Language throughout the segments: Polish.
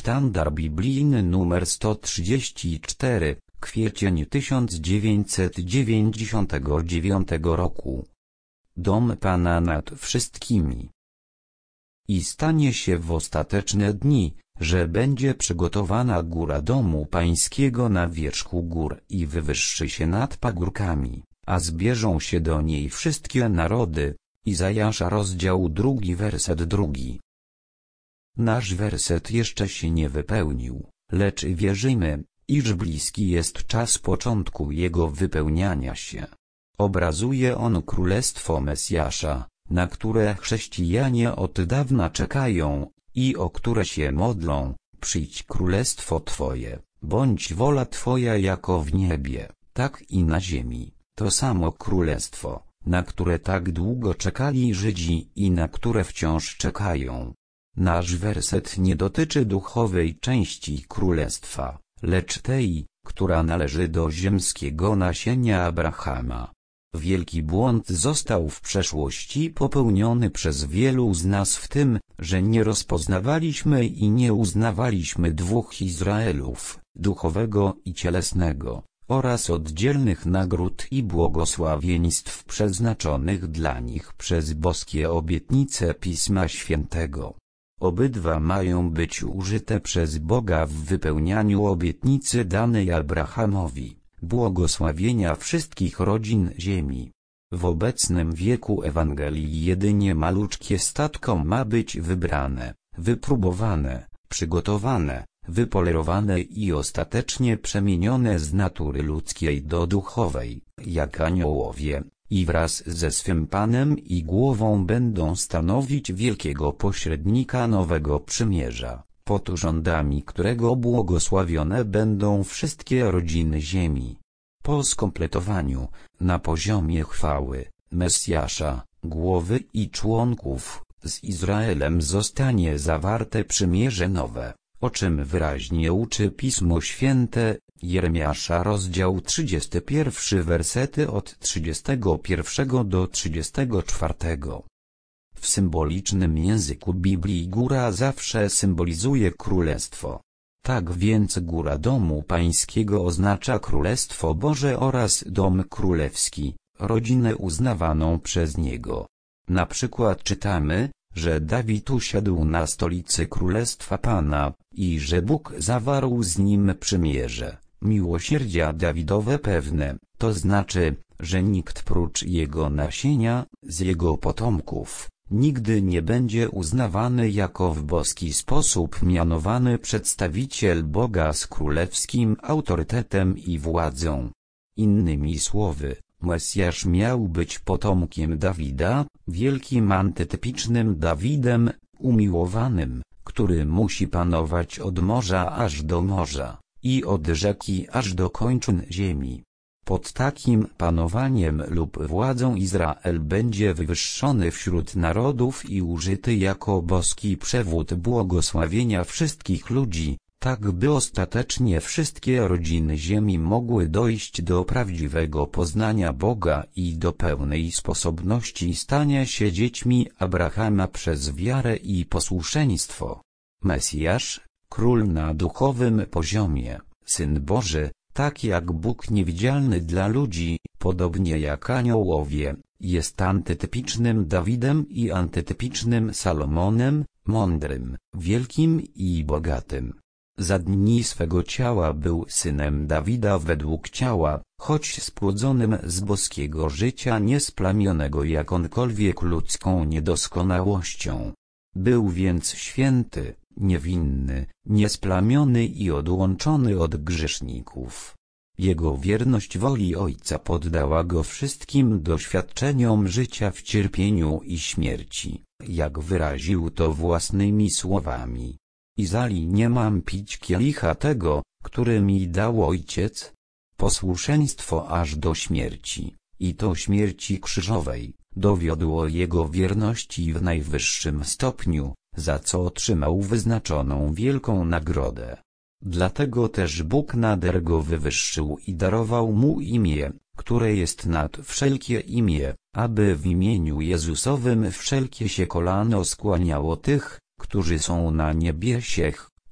Sztandar biblijny nr 134, kwiecień 1999 roku. Dom Pana nad wszystkimi. I stanie się w ostateczne dni, że będzie przygotowana góra domu pańskiego na wierzchu gór i wywyższy się nad pagórkami, a zbierzą się do niej wszystkie narody. Izajasza rozdział 2 werset 2. Nasz werset jeszcze się nie wypełnił, lecz wierzymy, iż bliski jest czas początku jego wypełniania się. Obrazuje on królestwo Mesjasza, na które chrześcijanie od dawna czekają, i o które się modlą: przyjdź królestwo Twoje, bądź wola Twoja jako w niebie, tak i na ziemi. To samo królestwo, na które tak długo czekali Żydzi i na które wciąż czekają. Nasz werset nie dotyczy duchowej części królestwa, lecz tej, która należy do ziemskiego nasienia Abrahama. Wielki błąd został w przeszłości popełniony przez wielu z nas w tym, że nie rozpoznawaliśmy i nie uznawaliśmy dwóch Izraelów, duchowego i cielesnego, oraz oddzielnych nagród i błogosławieństw przeznaczonych dla nich przez boskie obietnice Pisma Świętego. Obydwa mają być użyte przez Boga w wypełnianiu obietnicy danej Abrahamowi, błogosławienia wszystkich rodzin ziemi. W obecnym wieku Ewangelii jedynie maluczkie statko ma być wybrane, wypróbowane, przygotowane, wypolerowane i ostatecznie przemienione z natury ludzkiej do duchowej, jak aniołowie, i wraz ze swym Panem i głową będą stanowić wielkiego pośrednika nowego przymierza, pod rządami którego błogosławione będą wszystkie rodziny ziemi. Po skompletowaniu, na poziomie chwały, Mesjasza, głowy i członków, z Izraelem zostanie zawarte przymierze nowe, o czym wyraźnie uczy Pismo Święte, Jeremiasza rozdział 31 wersety od 31 do 34. W symbolicznym języku Biblii góra zawsze symbolizuje królestwo. Tak więc góra domu pańskiego oznacza Królestwo Boże oraz dom królewski, rodzinę uznawaną przez niego. Na przykład czytamy, że Dawid usiadł na stolicy Królestwa Pana, i że Bóg zawarł z nim przymierze, miłosierdzia Dawidowe pewne, to znaczy, że nikt prócz jego nasienia, z jego potomków, nigdy nie będzie uznawany jako w boski sposób mianowany przedstawiciel Boga z królewskim autorytetem i władzą. Innymi słowy, Mesjasz miał być potomkiem Dawida, wielkim antytypicznym Dawidem, umiłowanym, który musi panować od morza aż do morza, i od rzeki aż do kończyn ziemi. Pod takim panowaniem lub władzą Izrael będzie wywyższony wśród narodów i użyty jako boski przewód błogosławienia wszystkich ludzi, tak by ostatecznie wszystkie rodziny ziemi mogły dojść do prawdziwego poznania Boga i do pełnej sposobności stania się dziećmi Abrahama przez wiarę i posłuszeństwo. Mesjasz, król na duchowym poziomie, Syn Boży, tak jak Bóg niewidzialny dla ludzi, podobnie jak aniołowie, jest antytypicznym Dawidem i antytypicznym Salomonem, mądrym, wielkim i bogatym. Za dni swego ciała był synem Dawida według ciała, choć spłodzonym z boskiego życia niesplamionego jakąkolwiek ludzką niedoskonałością. Był więc święty, niewinny, niesplamiony i odłączony od grzeszników. Jego wierność woli Ojca poddała go wszystkim doświadczeniom życia w cierpieniu i śmierci, jak wyraził to własnymi słowami. Izali nie mam pić kielicha tego, który mi dał Ojciec? Posłuszeństwo aż do śmierci, i to śmierci krzyżowej, dowiodło jego wierności w najwyższym stopniu, za co otrzymał wyznaczoną wielką nagrodę. Dlatego też Bóg nader go wywyższył i darował mu imię, które jest nad wszelkie imię, aby w imieniu Jezusowym wszelkie się kolano skłaniało tych, którzy są na niebiesiech,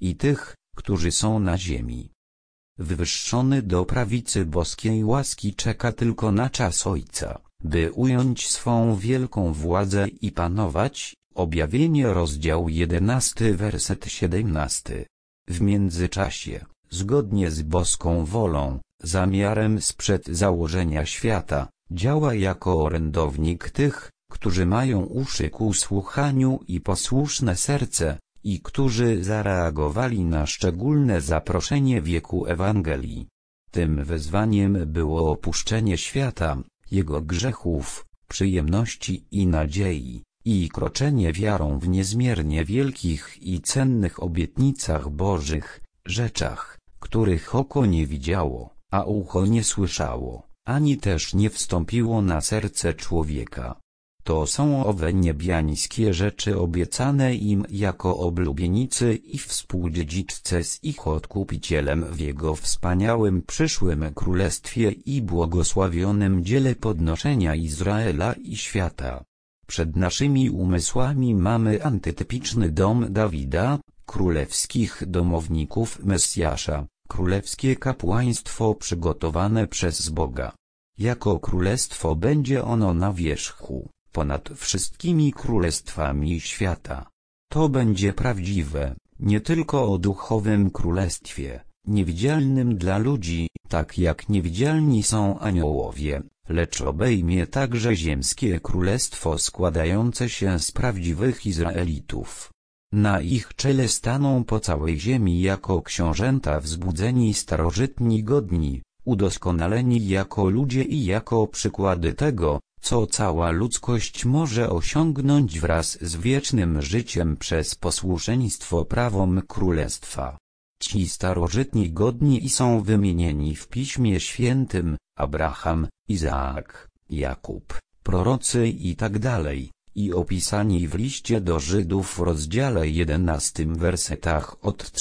i tych, którzy są na ziemi. Wywyższony do prawicy boskiej łaski czeka tylko na czas Ojca, by ująć swą wielką władzę i panować. Objawienie rozdział 11 werset 17. W międzyczasie, zgodnie z boską wolą, zamiarem sprzed założenia świata, działa jako orędownik tych, którzy mają uszy ku słuchaniu i posłuszne serce, i którzy zareagowali na szczególne zaproszenie wieku Ewangelii. Tym wezwaniem było opuszczenie świata, jego grzechów, przyjemności i nadziei, i kroczenie wiarą w niezmiernie wielkich i cennych obietnicach Bożych, rzeczach, których oko nie widziało, a ucho nie słyszało, ani też nie wstąpiło na serce człowieka. To są owe niebiańskie rzeczy obiecane im jako oblubienicy i współdziedziczce z ich Odkupicielem w Jego wspaniałym przyszłym królestwie i błogosławionym dziele podnoszenia Izraela i świata. Przed naszymi umysłami mamy antytypiczny dom Dawida, królewskich domowników Mesjasza, królewskie kapłaństwo przygotowane przez Boga. Jako królestwo będzie ono na wierzchu, ponad wszystkimi królestwami świata. To będzie prawdziwe, nie tylko o duchowym królestwie, niewidzialnym dla ludzi, tak jak niewidzialni są aniołowie, lecz obejmie także ziemskie królestwo składające się z prawdziwych Izraelitów. Na ich czele staną po całej ziemi jako książęta wzbudzeni, starożytni, godni, udoskonaleni jako ludzie i jako przykłady tego, co cała ludzkość może osiągnąć wraz z wiecznym życiem przez posłuszeństwo prawom królestwa. Ci starożytni godni i są wymienieni w Piśmie Świętym: Abraham, Izaak, Jakub, prorocy itd., i opisani w liście do Żydów w rozdziale 11 wersetach od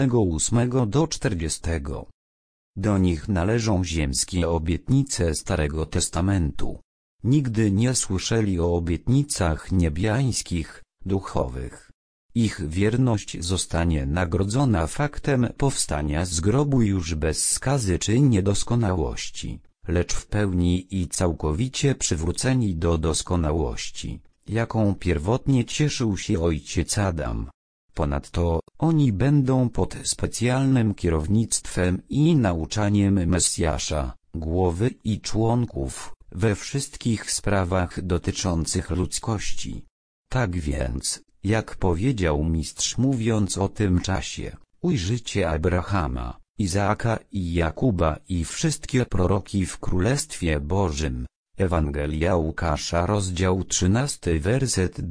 38 do 40. Do nich należą ziemskie obietnice Starego Testamentu. Nigdy nie słyszeli o obietnicach niebiańskich, duchowych. Ich wierność zostanie nagrodzona faktem powstania z grobu już bez skazy czy niedoskonałości, lecz w pełni i całkowicie przywróceni do doskonałości, jaką pierwotnie cieszył się ojciec Adam. Ponadto, oni będą pod specjalnym kierownictwem i nauczaniem Mesjasza, głowy i członków, we wszystkich sprawach dotyczących ludzkości. Tak więc, jak powiedział mistrz mówiąc o tym czasie, ujrzycie Abrahama, Izaaka i Jakuba i wszystkie proroki w Królestwie Bożym. Ewangelia Łukasza rozdział 13 werset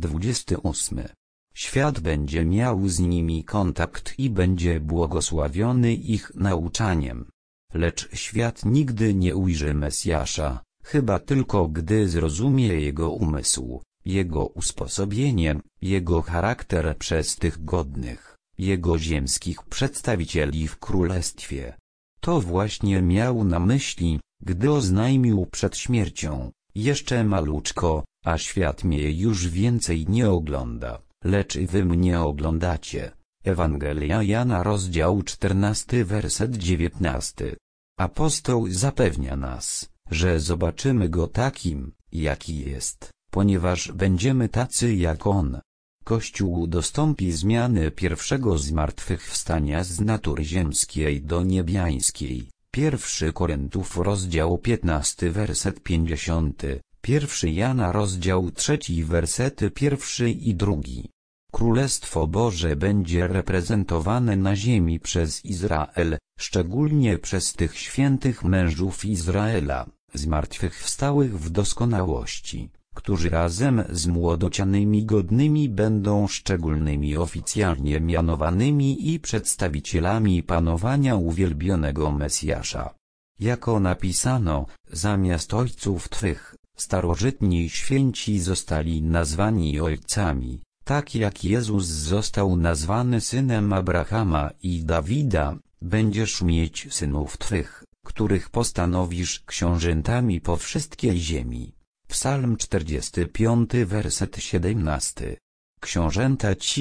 28. Świat będzie miał z nimi kontakt i będzie błogosławiony ich nauczaniem. Lecz świat nigdy nie ujrzy Mesjasza, chyba tylko gdy zrozumie jego umysł, jego usposobienie, jego charakter przez tych godnych, jego ziemskich przedstawicieli w królestwie. To właśnie miał na myśli, gdy oznajmił przed śmiercią: jeszcze maluczko, a świat mnie już więcej nie ogląda, lecz wy mnie oglądacie. Ewangelia Jana rozdział 14 werset 19. Apostoł zapewnia nas, że zobaczymy Go takim, jaki jest, ponieważ będziemy tacy jak On. Kościół dostąpi zmiany pierwszego zmartwychwstania z natury ziemskiej do niebiańskiej. 1 Koryntiów rozdział 15 werset 50, 1 Jana rozdział 3 wersety 1 i 2. Królestwo Boże będzie reprezentowane na ziemi przez Izrael, szczególnie przez tych świętych mężów Izraela, zmartwychwstałych w doskonałości, którzy razem z młodocianymi godnymi będą szczególnymi oficjalnie mianowanymi i przedstawicielami panowania uwielbionego Mesjasza. Jako napisano, zamiast ojców twych, starożytni święci zostali nazwani ojcami, tak jak Jezus został nazwany synem Abrahama i Dawida, będziesz mieć synów twych, których postanowisz książętami po wszystkiej ziemi. Psalm 45 werset 17. Książęta ci,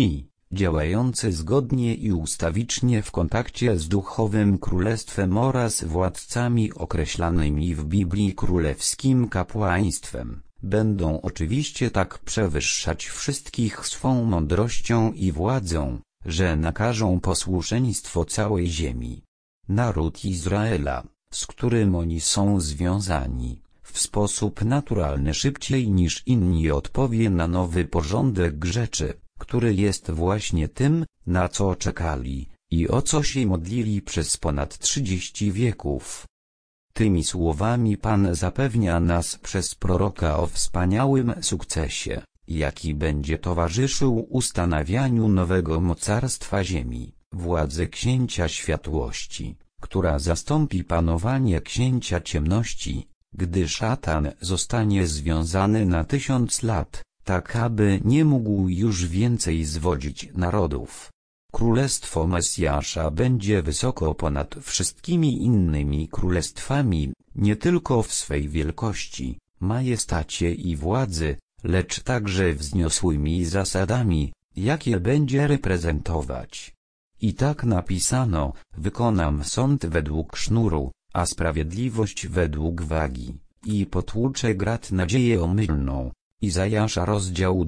działający zgodnie i ustawicznie w kontakcie z duchowym królestwem oraz władcami określanymi w Biblii królewskim kapłaństwem, będą oczywiście tak przewyższać wszystkich swą mądrością i władzą, że nakażą posłuszeństwo całej ziemi. Naród Izraela, z którym oni są związani, w sposób naturalny szybciej niż inni odpowie na nowy porządek rzeczy, który jest właśnie tym, na co czekali i o co się modlili przez ponad 30 wieków. Tymi słowami Pan zapewnia nas przez proroka o wspaniałym sukcesie, jaki będzie towarzyszył ustanawianiu nowego mocarstwa ziemi, władzy księcia światłości, która zastąpi panowanie księcia ciemności, gdy szatan zostanie związany na 1000 lat, tak aby nie mógł już więcej zwodzić narodów. Królestwo Mesjasza będzie wysoko ponad wszystkimi innymi królestwami, nie tylko w swej wielkości, majestacie i władzy, lecz także wzniosłymi zasadami, jakie będzie reprezentować. I tak napisano: wykonam sąd według sznuru, a sprawiedliwość według wagi, i potłuczę grat nadzieję omylną. Izajasza rozdział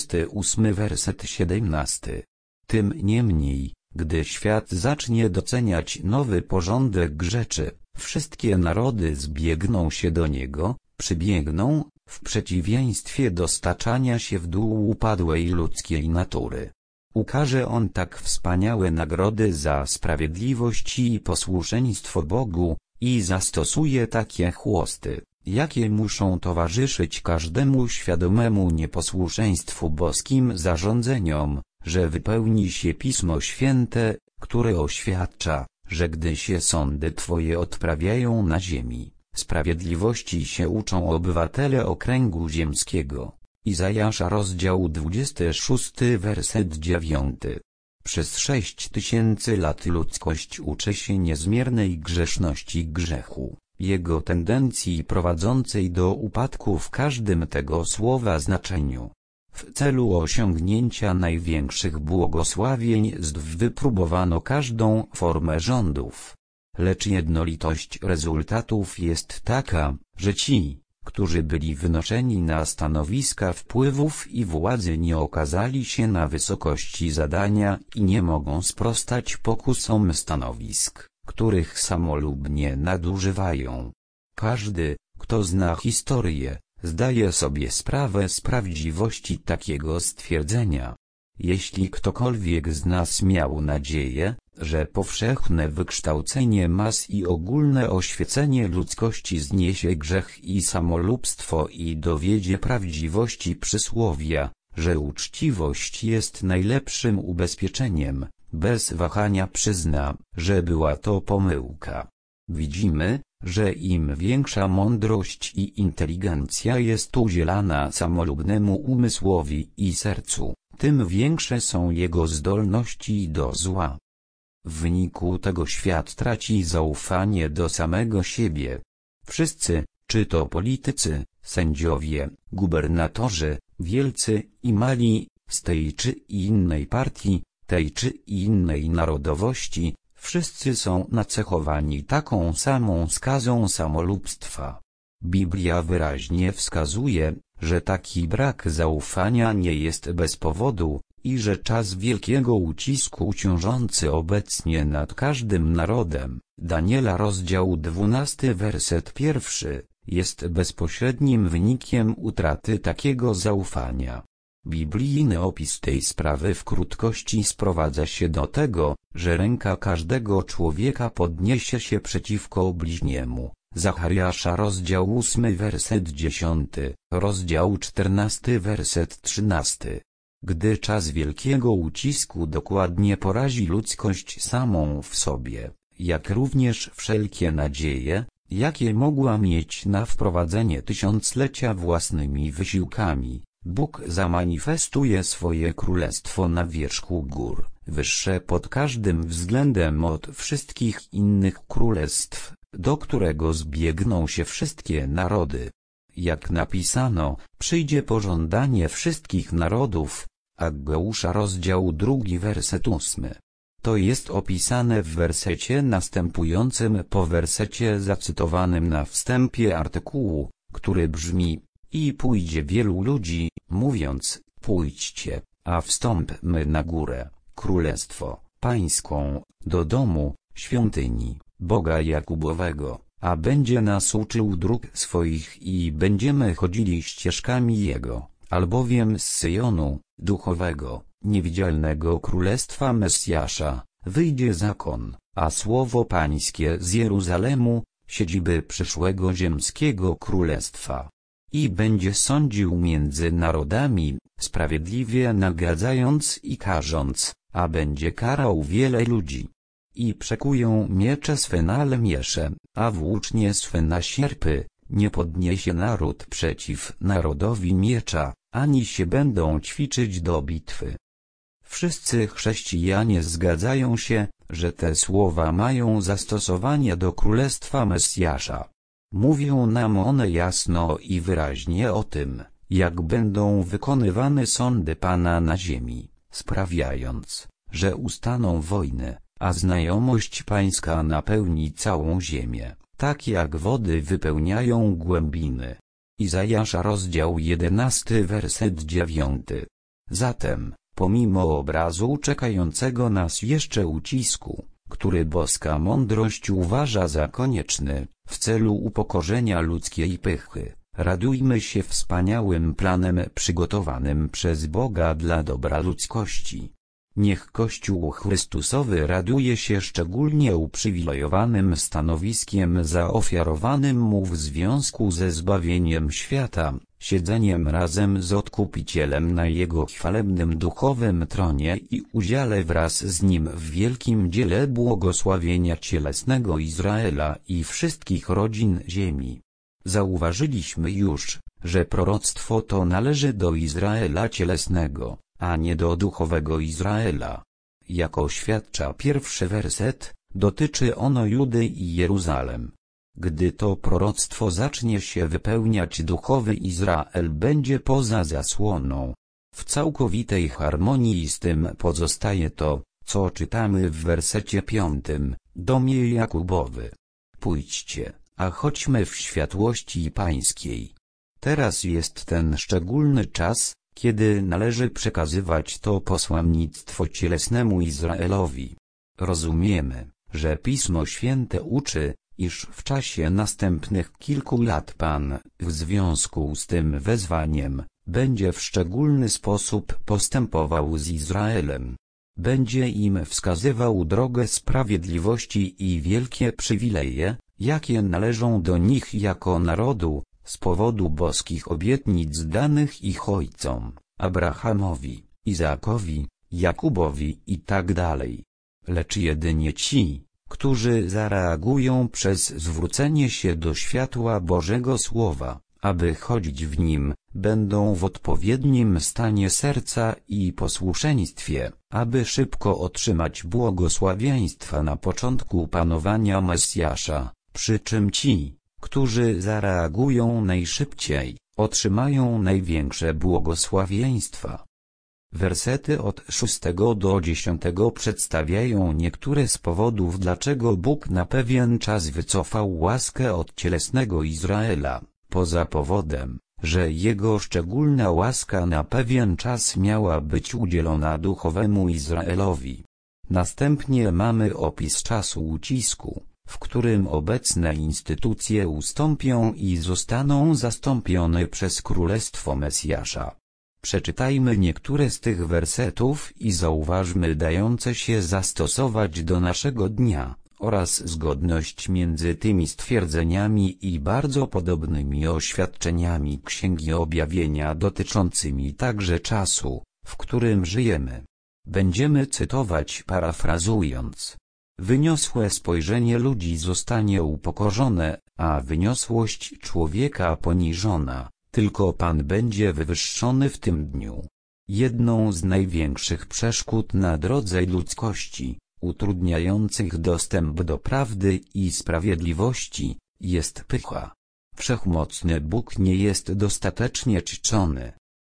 28 werset 17. Tym niemniej, gdy świat zacznie doceniać nowy porządek rzeczy, wszystkie narody zbiegną się do niego, przybiegną, w przeciwieństwie do staczania się w dół upadłej ludzkiej natury. Ukaże on tak wspaniałe nagrody za sprawiedliwość i posłuszeństwo Bogu, i zastosuje takie chłosty, jakie muszą towarzyszyć każdemu świadomemu nieposłuszeństwu boskim zarządzeniom, że wypełni się Pismo Święte, które oświadcza, że gdy się sądy Twoje odprawiają na ziemi, sprawiedliwości się uczą obywatele okręgu ziemskiego. Izajasza rozdział 26 werset 9. Przez 6000 lat ludzkość uczy się niezmiernej grzeszności grzechu, jego tendencji prowadzącej do upadku w każdym tego słowa znaczeniu. W celu osiągnięcia największych błogosławieństw wypróbowano każdą formę rządów. Lecz jednolitość rezultatów jest taka, że ci, którzy byli wynoszeni na stanowiska wpływów i władzy, nie okazali się na wysokości zadania i nie mogą sprostać pokusom stanowisk, których samolubnie nadużywają. Każdy, kto zna historię, zdaje sobie sprawę z prawdziwości takiego stwierdzenia. Jeśli ktokolwiek z nas miał nadzieję, że powszechne wykształcenie mas i ogólne oświecenie ludzkości zniesie grzech i samolubstwo i dowiedzie prawdziwości przysłowia, że uczciwość jest najlepszym ubezpieczeniem, bez wahania przyzna, że była to pomyłka. Widzimy, że im większa mądrość i inteligencja jest udzielana samolubnemu umysłowi i sercu, tym większe są jego zdolności do zła. W wyniku tego świat traci zaufanie do samego siebie. Wszyscy, czy to politycy, sędziowie, gubernatorzy, wielcy i mali, z tej czy innej partii, tej czy innej narodowości, wszyscy są nacechowani taką samą skazą samolubstwa. Biblia wyraźnie wskazuje, że taki brak zaufania nie jest bez powodu, i że czas wielkiego ucisku ciążący obecnie nad każdym narodem, Daniela rozdział 12 werset 1, jest bezpośrednim wynikiem utraty takiego zaufania. Biblijny opis tej sprawy w krótkości sprowadza się do tego, że ręka każdego człowieka podniesie się przeciwko bliźniemu. Zachariasza rozdział 8 werset 10, rozdział 14 werset 13. Gdy czas wielkiego ucisku dokładnie porazi ludzkość samą w sobie, jak również wszelkie nadzieje, jakie mogła mieć na wprowadzenie tysiąclecia własnymi wysiłkami, Bóg zamanifestuje swoje królestwo na wierzchu gór, wyższe pod każdym względem od wszystkich innych królestw, do którego zbiegną się wszystkie narody. Jak napisano, przyjdzie pożądanie wszystkich narodów, Ageusza rozdział 2 werset 8. To jest opisane w wersecie następującym po wersecie zacytowanym na wstępie artykułu, który brzmi: i pójdzie wielu ludzi, mówiąc, pójdźcie, a wstąpmy na górę, królestwo pańską, do domu, świątyni, Boga Jakubowego, a będzie nas uczył dróg swoich i będziemy chodzili ścieżkami Jego, albowiem z Syjonu, duchowego, niewidzialnego królestwa Mesjasza, wyjdzie zakon, a słowo pańskie z Jeruzalemu, siedziby przyszłego ziemskiego królestwa. I będzie sądził między narodami, sprawiedliwie nagadzając i karząc, a będzie karał wiele ludzi. I przekują miecze swe na lemiesze, a włócznie swe na sierpy, nie podniesie naród przeciw narodowi miecza, ani się będą ćwiczyć do bitwy. Wszyscy chrześcijanie zgadzają się, że te słowa mają zastosowanie do królestwa Mesjasza. Mówią nam one jasno i wyraźnie o tym, jak będą wykonywane sądy Pana na ziemi, sprawiając, że ustaną wojny, a znajomość pańska napełni całą ziemię, tak jak wody wypełniają głębiny. Izajasza rozdział 11 werset 9. Zatem, pomimo obrazu czekającego nas jeszcze ucisku, który boska mądrość uważa za konieczny, w celu upokorzenia ludzkiej pychy, radujmy się wspaniałym planem przygotowanym przez Boga dla dobra ludzkości. Niech Kościół Chrystusowy raduje się szczególnie uprzywilejowanym stanowiskiem zaofiarowanym mu w związku ze zbawieniem świata, siedzeniem razem z Odkupicielem na Jego chwalebnym duchowym tronie i udziale wraz z Nim w wielkim dziele błogosławienia cielesnego Izraela i wszystkich rodzin ziemi. Zauważyliśmy już, że proroctwo to należy do Izraela cielesnego, a nie do duchowego Izraela. Jak oświadcza pierwszy werset, dotyczy ono Judy i Jeruzalem. Gdy to proroctwo zacznie się wypełniać, duchowy Izrael będzie poza zasłoną. W całkowitej harmonii z tym pozostaje to, co czytamy w wersecie 5, domie Jakubowy. Pójdźcie, a chodźmy w światłości pańskiej. Teraz jest ten szczególny czas, kiedy należy przekazywać to posłannictwo cielesnemu Izraelowi. Rozumiemy, że Pismo Święte uczy, iż w czasie następnych kilku lat Pan, w związku z tym wezwaniem, będzie w szczególny sposób postępował z Izraelem. Będzie im wskazywał drogę sprawiedliwości i wielkie przywileje, jakie należą do nich jako narodu, z powodu boskich obietnic danych ich ojcom, Abrahamowi, Izaakowi, Jakubowi i tak dalej. Lecz jedynie ci, którzy zareagują przez zwrócenie się do światła Bożego Słowa, aby chodzić w nim, będą w odpowiednim stanie serca i posłuszeństwie, aby szybko otrzymać błogosławieństwa na początku panowania Mesjasza, przy czym ci, którzy zareagują najszybciej, otrzymają największe błogosławieństwa. Wersety od 6 do 10 przedstawiają niektóre z powodów, dlaczego Bóg na pewien czas wycofał łaskę od cielesnego Izraela, poza powodem, że Jego szczególna łaska na pewien czas miała być udzielona duchowemu Izraelowi. Następnie mamy opis czasu ucisku, w którym obecne instytucje ustąpią i zostaną zastąpione przez Królestwo Mesjasza. Przeczytajmy niektóre z tych wersetów i zauważmy dające się zastosować do naszego dnia, oraz zgodność między tymi stwierdzeniami i bardzo podobnymi oświadczeniami Księgi Objawienia dotyczącymi także czasu, w którym żyjemy. Będziemy cytować parafrazując. Wyniosłe spojrzenie ludzi zostanie upokorzone, a wyniosłość człowieka poniżona, tylko Pan będzie wywyższony w tym dniu. Jedną z największych przeszkód na drodze ludzkości, utrudniających dostęp do prawdy i sprawiedliwości, jest pycha. Wszechmocny Bóg nie jest dostatecznie czczony.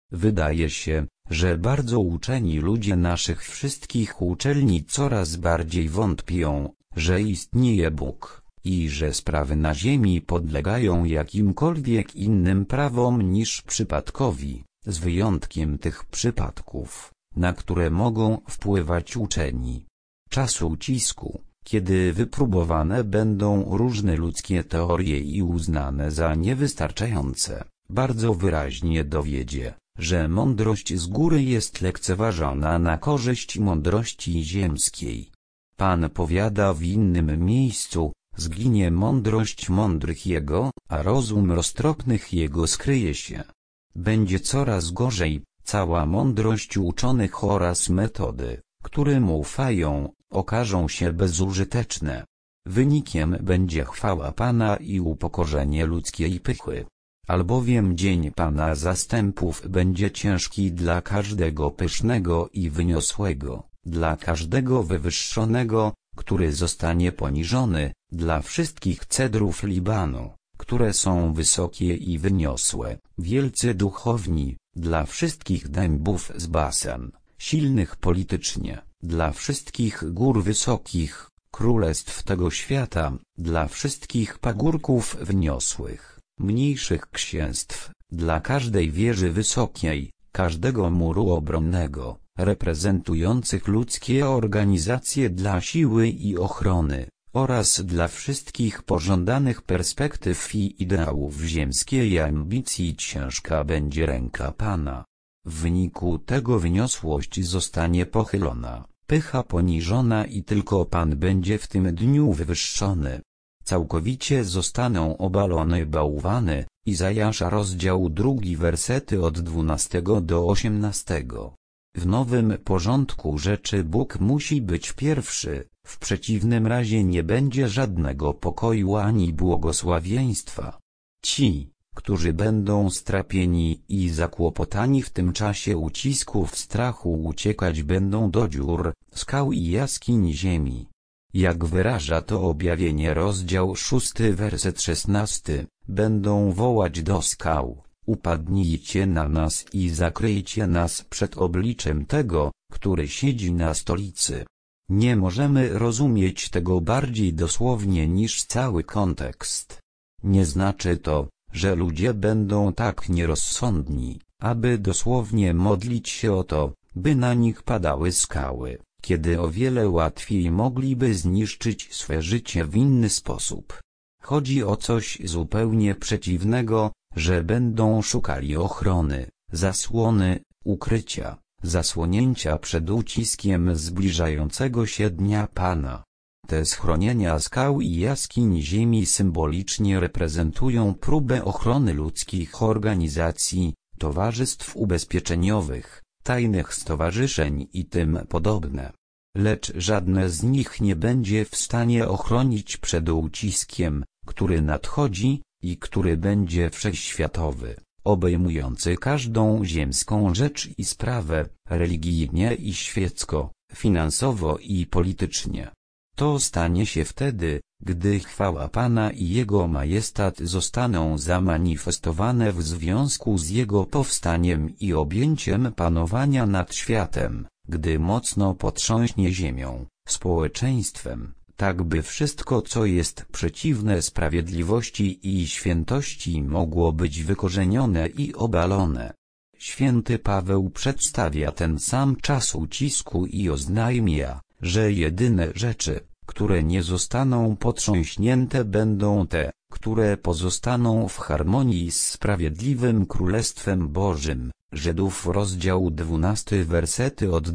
Wydaje się, że bardzo uczeni ludzie naszych wszystkich uczelni coraz bardziej wątpią, że istnieje Bóg, i że sprawy na ziemi podlegają jakimkolwiek innym prawom niż przypadkowi, z wyjątkiem tych przypadków, na które mogą wpływać uczeni. Czas ucisku, kiedy wypróbowane będą różne ludzkie teorie i uznane za niewystarczające, bardzo wyraźnie dowiedzie, że mądrość z góry jest lekceważona na korzyść mądrości ziemskiej. Pan powiada w innym miejscu: zginie mądrość mądrych jego, a rozum roztropnych jego skryje się. Będzie coraz gorzej, cała mądrość uczonych oraz metody, którym ufają, okażą się bezużyteczne. Wynikiem będzie chwała Pana i upokorzenie ludzkiej pychy. Albowiem dzień Pana zastępów będzie ciężki dla każdego pysznego i wyniosłego, dla każdego wywyższonego, który zostanie poniżony, dla wszystkich cedrów Libanu, które są wysokie i wyniosłe, wielcy duchowni, dla wszystkich dębów z Basan, silnych politycznie, dla wszystkich gór wysokich, królestw tego świata, dla wszystkich pagórków wniosłych, mniejszych księstw, dla każdej wieży wysokiej, każdego muru obronnego, reprezentujących ludzkie organizacje dla siły i ochrony, oraz dla wszystkich pożądanych perspektyw i ideałów ziemskiej ambicji ciężka będzie ręka Pana. W wyniku tego wyniosłość zostanie pochylona, pycha poniżona i tylko Pan będzie w tym dniu wywyższony. Całkowicie zostaną obalone bałwany. Izajasza rozdział 2 wersety od 12 do 18. W nowym porządku rzeczy Bóg musi być pierwszy, w przeciwnym razie nie będzie żadnego pokoju ani błogosławieństwa. Ci, którzy będą strapieni i zakłopotani w tym czasie ucisku w strachu uciekać będą do dziur, skał i jaskiń ziemi. Jak wyraża to objawienie rozdział 6 werset 16, będą wołać do skał: upadnijcie na nas i zakryjcie nas przed obliczem tego, który siedzi na stolicy. Nie możemy rozumieć tego bardziej dosłownie niż cały kontekst. Nie znaczy to, że ludzie będą tak nierozsądni, aby dosłownie modlić się o to, by na nich padały skały, kiedy o wiele łatwiej mogliby zniszczyć swe życie w inny sposób. Chodzi o coś zupełnie przeciwnego, że będą szukali ochrony, zasłony, ukrycia, zasłonięcia przed uciskiem zbliżającego się dnia Pana. Te schronienia skał i jaskiń ziemi symbolicznie reprezentują próbę ochrony ludzkich organizacji, towarzystw ubezpieczeniowych, tajnych stowarzyszeń i tym podobne. Lecz żadne z nich nie będzie w stanie ochronić przed uciskiem, który nadchodzi i który będzie wszechświatowy, obejmujący każdą ziemską rzecz i sprawę, religijnie i świecko, finansowo i politycznie. To stanie się wtedy, gdy chwała Pana i Jego majestat zostaną zamanifestowane w związku z Jego powstaniem i objęciem panowania nad światem, gdy mocno potrząśnie ziemią, społeczeństwem, tak by wszystko co jest przeciwne sprawiedliwości i świętości mogło być wykorzenione i obalone. Święty Paweł przedstawia ten sam czas ucisku i oznajmia, że jedyne rzeczy, które nie zostaną potrząśnięte będą te, które pozostaną w harmonii z sprawiedliwym Królestwem Bożym. Żydów rozdział 12 wersety od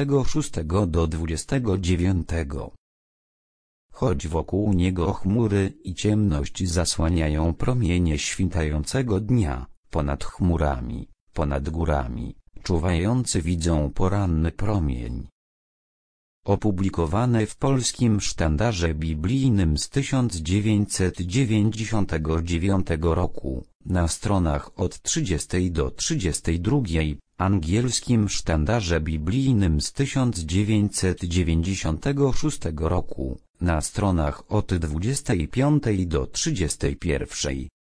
26 do 29. Choć wokół niego chmury i ciemność zasłaniają promienie świtającego dnia, ponad chmurami, ponad górami, czuwający widzą poranny promień. Opublikowane w Polskim Sztandarze Biblijnym z 1999 roku, na stronach od 30 do 32, Angielskim Sztandarze Biblijnym z 1996 roku, na stronach od 25 do 31.